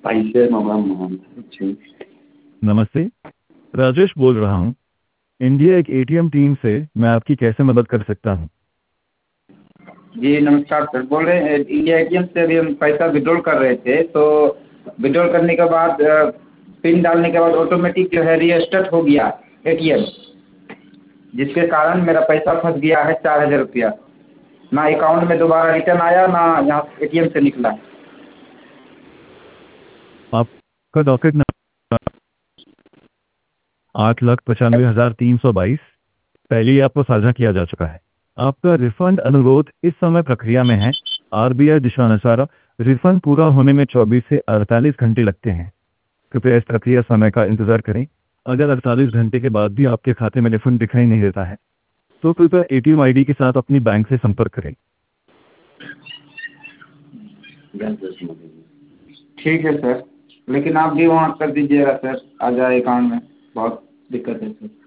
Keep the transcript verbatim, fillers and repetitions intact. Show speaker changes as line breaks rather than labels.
पैसे मोहम्मद जी।
नमस्ते, राजेश बोल रहा हूँ इंडिया एक एटीएम टीम से। मैं आपकी कैसे मदद कर सकता हूँ?
जी नमस्कार सर, बोल रहे हैं इंडिया एटीएम से अभी हम पैसा विड्रॉल कर रहे थे, तो विड्रॉल करने के बाद पिन डालने के बाद ऑटोमेटिक जो है रीस्टार्ट हो गया एटीएम, जिसके कारण मेरा पैसा फंस गया है चार हज़ार रुपया। ना अकाउंट में दोबारा रिटर्न आया, ना यहाँ एटीएम से निकला।
आपका डॉकेट नंबर आठ लाख पचानवे हजार तीन सौ बाईस पहले ही आपको साझा किया जा चुका है। आपका रिफंड अनुरोध इस समय प्रक्रिया में है। आरबीआई दिशानुसार रिफंड पूरा होने में चौबीस से अड़तालीस घंटे लगते हैं। कृपया इस प्रक्रिया समय का इंतजार करें। अगर अड़तालीस घंटे के बाद भी आपके खाते में रिफंड दिखाई नहीं देता है तो कृपया एटीएम आईडी के साथ अपनी बैंक से संपर्क करें।
ठीक है सर, लेकिन आप भी वहाँ कर दीजिएगा सर, आ जाए अकाउंट में, बहुत दिक्कत है सर।